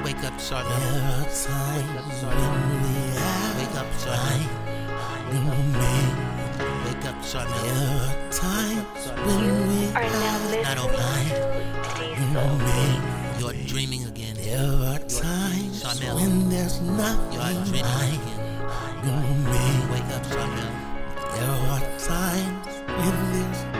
Wake up, Charmel. There are times when we Wake up, act Charmel. right. No, Wake up, Charmel. there are times when we Are now act listening right. to Diesel. You're dreaming again. There are times Charmel. when there's You're nothing dreaming right. again. No, Wake up, Charmel. there are times when there's